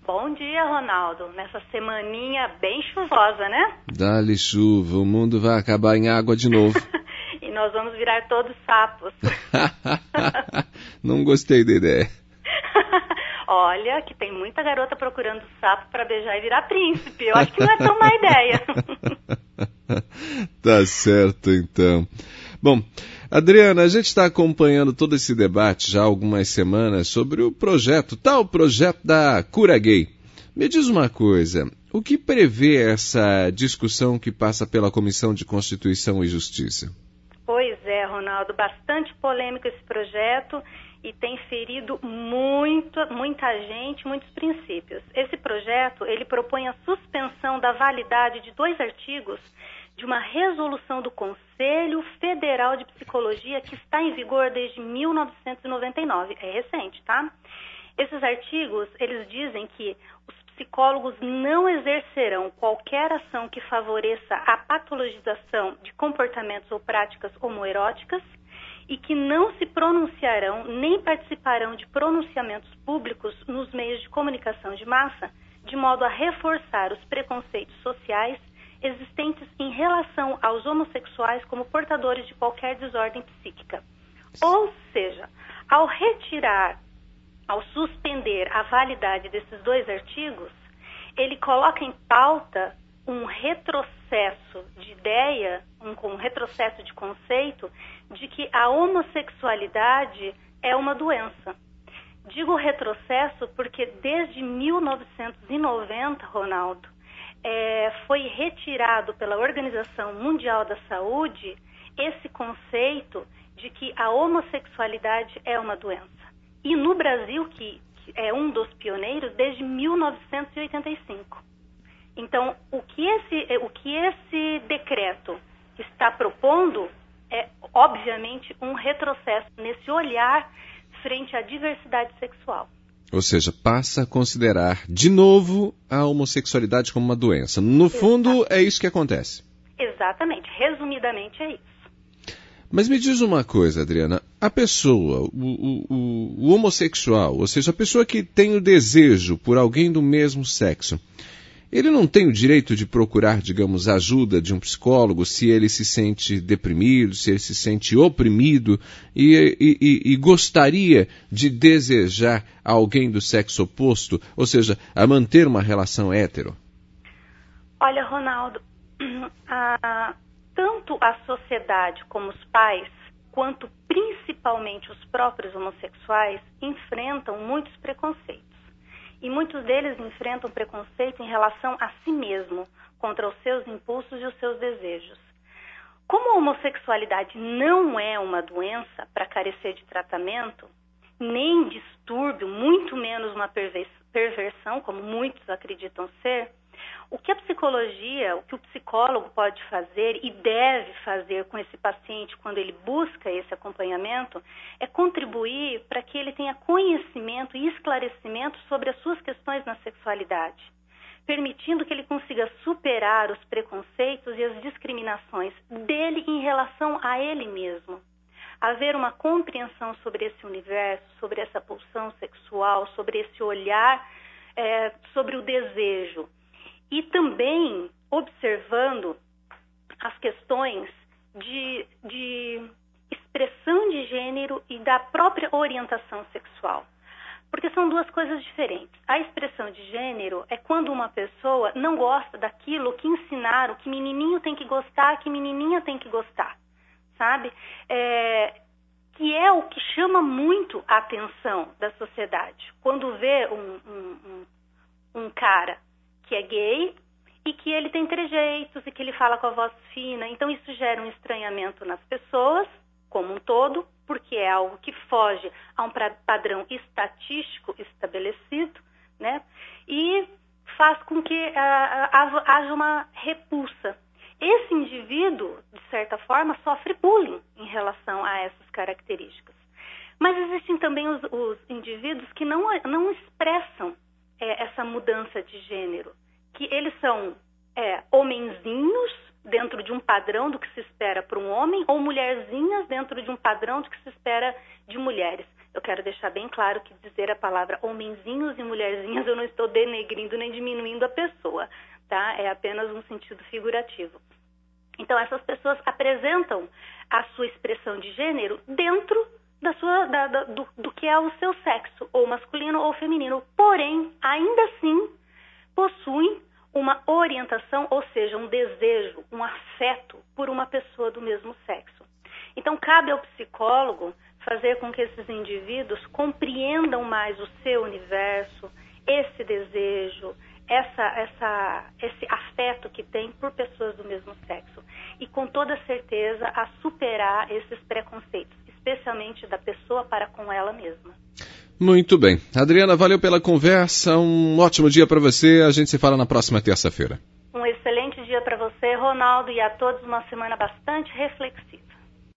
Bom dia, Ronaldo. Nessa semaninha bem chuvosa, né? Dá-lhe chuva, o mundo vai acabar em água de novo. E nós vamos virar todos sapos. Não gostei da ideia. Olha, que tem muita garota procurando sapo para beijar e virar príncipe. Eu acho que não é tão má ideia. Tá certo, então. Bom, Adriana, a gente está acompanhando todo esse debate já há algumas semanas sobre o projeto da cura gay. Me diz uma coisa, o que prevê essa discussão que passa pela Comissão de Constituição e Justiça? Pois é, Ronaldo, bastante polêmico esse projeto e tem ferido muita gente, muitos princípios. Esse projeto, ele propõe a suspensão da validade de 2 artigos de uma resolução do Conselho Federal de Psicologia que está em vigor desde 1999. É recente, tá? Esses artigos, eles dizem que os psicólogos não exercerão qualquer ação que favoreça a patologização de comportamentos ou práticas homoeróticas e que não se pronunciarão nem participarão de pronunciamentos públicos nos meios de comunicação de massa, de modo a reforçar os preconceitos sociais existentes em relação aos homossexuais como portadores de qualquer desordem psíquica. Ou seja, ao suspender a validade desses 2 artigos, ele coloca em pauta um retrocesso de ideia, um retrocesso de conceito de que a homossexualidade é uma doença. Digo retrocesso porque desde 1990, Ronaldo, foi retirado pela Organização Mundial da Saúde esse conceito de que a homossexualidade é uma doença. E no Brasil, que é um dos pioneiros, desde 1985. Então, o que esse decreto está propondo é, obviamente, um retrocesso nesse olhar frente à diversidade sexual. Ou seja, passa a considerar de novo a homossexualidade como uma doença. No fundo, é isso que acontece. Exatamente. Resumidamente, é isso. Mas me diz uma coisa, Adriana. A pessoa, o homossexual, ou seja, a pessoa que tem o desejo por alguém do mesmo sexo, ele não tem o direito de procurar, digamos, ajuda de um psicólogo se ele se sente deprimido, se ele se sente oprimido e gostaria de desejar alguém do sexo oposto, ou seja, a manter uma relação hétero? Olha, Ronaldo, tanto a sociedade como os pais, quanto principalmente os próprios homossexuais, enfrentam muitos preconceitos. E muitos deles enfrentam preconceito em relação a si mesmo, contra os seus impulsos e os seus desejos. Como a homossexualidade não é uma doença para carecer de tratamento, nem distúrbio, muito menos uma perversão, como muitos acreditam ser, o que a psicologia, o que o psicólogo pode fazer e deve fazer com esse paciente quando ele busca esse acompanhamento é contribuir para que ele tenha conhecimento e esclarecimento sobre as suas questões na sexualidade, permitindo que ele consiga superar os preconceitos e as discriminações dele em relação a ele mesmo. Haver uma compreensão sobre esse universo, sobre essa pulsão sexual, sobre esse olhar, sobre o desejo. E também observando as questões de expressão de gênero e da própria orientação sexual. Porque são 2 coisas diferentes. A expressão de gênero é quando uma pessoa não gosta daquilo que ensinaram, que menininho tem que gostar, que menininha tem que gostar, sabe? Que é o que chama muito a atenção da sociedade. Quando vê um cara que é gay e que ele tem trejeitos e que ele fala com a voz fina. Então isso gera um estranhamento nas pessoas, como um todo, porque é algo que foge a um padrão estatístico estabelecido, né? E faz com que haja uma repulsa. Esse indivíduo, de certa forma, sofre bullying em relação a essas características. Mas existem também os indivíduos que não expressam essa mudança de gênero, que eles são homenzinhos dentro de um padrão do que se espera para um homem ou mulherzinhas dentro de um padrão do que se espera de mulheres. Eu quero deixar bem claro que dizer a palavra homenzinhos e mulherzinhas, eu não estou denegrindo nem diminuindo a pessoa, tá? É apenas um sentido figurativo. Então, essas pessoas apresentam a sua expressão de gênero dentro do que é o seu sexo, ou masculino ou feminino. Porém, ainda assim, possuem uma orientação, ou seja, um desejo, um afeto por uma pessoa do mesmo sexo. Então, cabe ao psicólogo fazer com que esses indivíduos compreendam mais o seu universo, esse desejo, esse afeto que tem por pessoas do mesmo sexo. E com toda certeza a superar esses preconceitos, especialmente da pessoa para com ela mesma. Muito bem. Adriana, valeu pela conversa, um ótimo dia para você, a gente se fala na próxima terça-feira. Um excelente dia para você, Ronaldo, e a todos uma semana bastante reflexiva.